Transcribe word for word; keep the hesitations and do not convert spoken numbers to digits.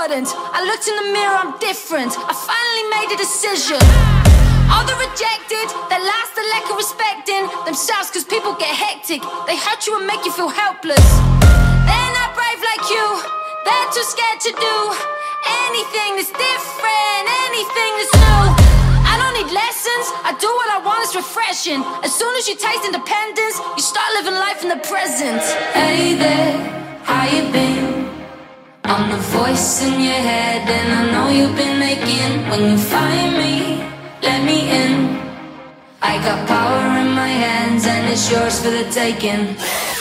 important. I looked in the mirror, I'm different. I finally made a decision. All the rejected, they lost the lack of respecting themselves, cause people get hectic. They hurt you and make you feel helpless. They're not brave like you, they're too scared to do anything that's different, anything that's new. I don't need lessons, I do what I want, it's refreshing. As soon as you taste independence, you start living life in the present. Hey there, how you been? I'm the voice in your head, and I know you've been making. When you find me, let me in. I got power in my hands, and it's yours for the taking.